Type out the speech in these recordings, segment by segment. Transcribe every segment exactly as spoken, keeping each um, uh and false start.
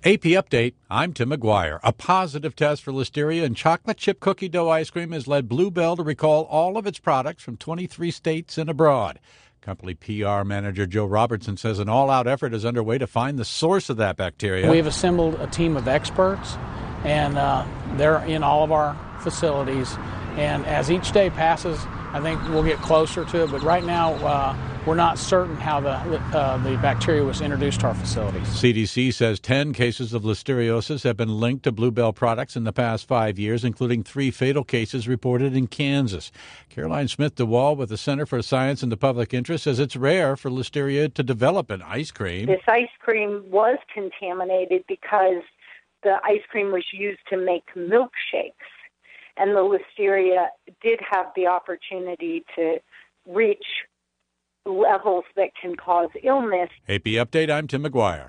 A P Update, I'm Tim McGuire. A positive test for Listeria in chocolate chip cookie dough ice cream has led Blue Bell to recall all of its products from twenty-three states and abroad. Company P R manager Joe Robertson says an all-out effort is underway to find the source of that bacteria. We've assembled a team of experts, and uh, they're in all of our facilities. And as each day passes, I think we'll get closer to it. But right now, uh, we're not certain how the uh, the bacteria was introduced to our facilities. C D C says ten cases of listeriosis have been linked to Blue Bell products in the past five years, including three fatal cases reported in Kansas. Caroline Smith-DeWall with the Center for Science and the Public Interest says it's rare for listeria to develop in ice cream. This ice cream was contaminated because the ice cream was used to make milkshakes, and the listeria did have the opportunity to reach levels that can cause illness. A P Update, I'm Tim McGuire.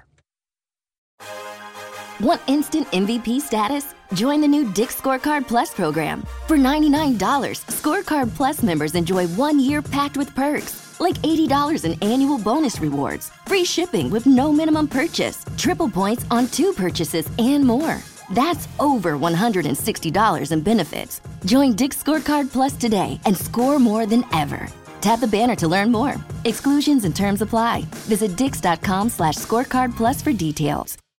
Want instant M V P status? Join the new Dick's Scorecard Plus program. For ninety-nine dollars, Scorecard Plus members enjoy one year packed with perks, like eighty dollars in annual bonus rewards, free shipping with no minimum purchase, triple points on two purchases, and more. That's over one hundred sixty dollars in benefits. Join Dick's Scorecard Plus today and score more than ever. Tap the banner to learn more. Exclusions and terms apply. Visit dix.com slash scorecard plus for details.